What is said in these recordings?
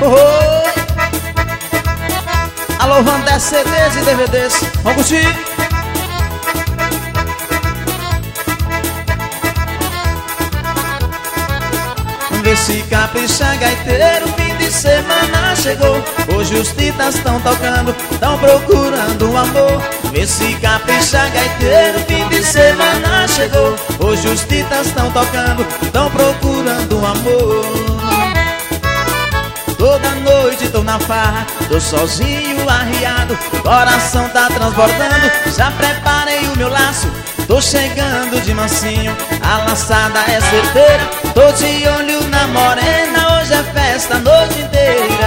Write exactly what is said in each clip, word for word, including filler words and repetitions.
Oh, alô, Vandé, C Ds e D V Ds. Vamos curtir. Vê se capricha, gaiteiro, fim de semana chegou. Hoje os titas estão tocando, estão procurando um amor. Vê se capricha, gaiteiro, fim de semana chegou. Hoje os titas estão tocando, estão procurando um amor. Toda noite tô na farra, tô sozinho, arriado, coração tá transbordando. Já preparei o meu laço, tô chegando de mansinho, a laçada é certeira. Tô de olho na morena, hoje é festa a noite inteira.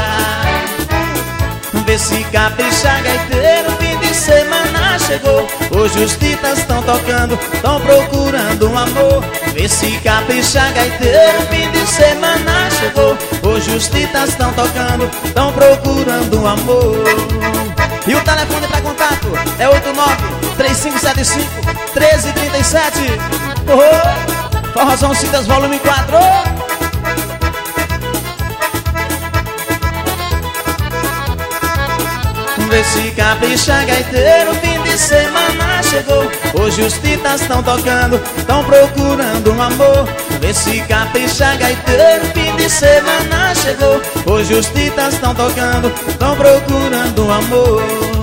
Vê se capricha, gaiteiro, fim de semana chegou. Hoje os titas estão tocando, estão procurando um amor. Vê se capricha, gaiteiro, fim de semana chegou. Hoje os titas estão tocando, estão procurando um amor. E o telefone pra contato é oito nove três cinco sete cinco um três três sete. Oh, Forrozão Cidas volume quatro. Vê se capricha, gaiteiro, fim de semana chegou. Hoje os titas estão tocando, estão procurando um amor. Vê se capricha, gaiteiro, fim de semana chegou. Hoje os titas estão tocando, estão procurando um amor.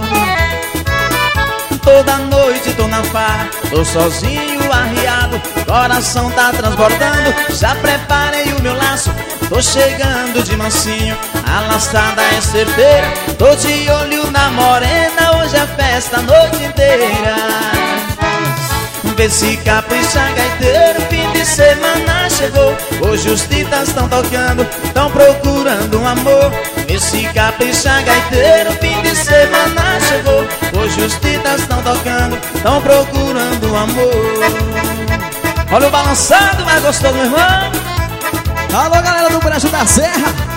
Toda noite tô na farra, tô sozinho, arriado, coração tá transbordando. Já preparei o meu laço, tô chegando de mansinho, a laçada é certeira. Tô de olho na morena, hoje é festa a noite inteira. Vê se capricha, gaiteiro, fim de semana chegou. Hoje os titas estão tocando, estão procurando um amor. Vê se capricha, gaiteiro, fim de semana chegou. Hoje os titas estão tocando, estão procurando um amor. Olha o balançado mais gostoso, meu irmão. Alô, galera do Brejo da Serra,